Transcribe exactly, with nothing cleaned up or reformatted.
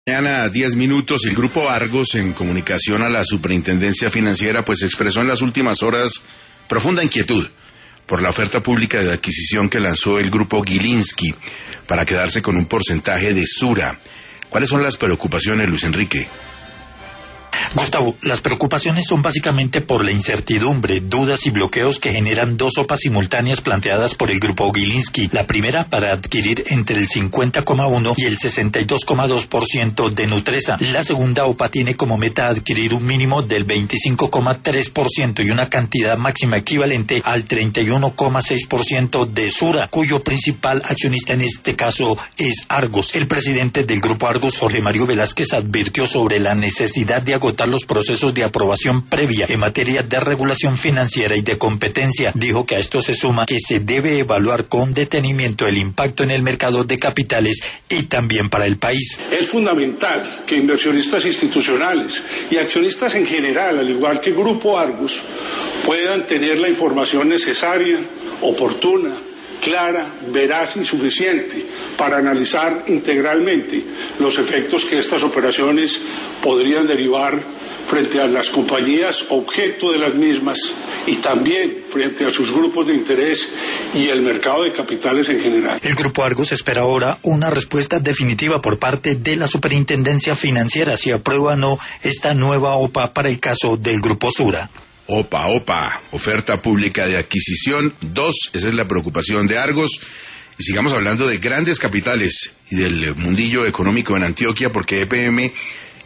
Mañana, diez minutos, el Grupo Argos, en comunicación a la Superintendencia Financiera, pues expresó en las últimas horas profunda inquietud por la oferta pública de adquisición que lanzó el Grupo Gilinski para quedarse con un porcentaje de Sura. ¿Cuáles son las preocupaciones, Luis Enrique? Gustavo, las preocupaciones son básicamente por la incertidumbre, dudas y bloqueos que generan dos O P A simultáneas planteadas por el Grupo Gilinski. La primera para adquirir entre el cincuenta coma uno y el sesenta y dos coma dos por ciento de Nutresa. La segunda O P A tiene como meta adquirir un mínimo del veinticinco coma tres por ciento y una cantidad máxima equivalente al treinta y uno coma seis por ciento de Sura, cuyo principal accionista en este caso es Argos. El presidente del Grupo Argos, Jorge Mario Velázquez, advirtió sobre la necesidad de agotar los procesos de aprobación previa en materia de regulación financiera y de competencia. Dijo que a esto se suma que se debe evaluar con detenimiento el impacto en el mercado de capitales y también para el país. Es fundamental que inversionistas institucionales y accionistas en general, al igual que Grupo Argos, puedan tener la información necesaria, oportuna, clara, veraz y suficiente para analizar integralmente los efectos que estas operaciones podrían derivar frente a las compañías objeto de las mismas y también frente a sus grupos de interés y el mercado de capitales en general. El Grupo Argos espera ahora una respuesta definitiva por parte de la Superintendencia Financiera si aprueba o no esta nueva O P A para el caso del Grupo Sura. O P A, O P A, oferta pública de adquisición, dos, esa es la preocupación de Argos. Y sigamos hablando de grandes capitales y del mundillo económico en Antioquia, porque E P M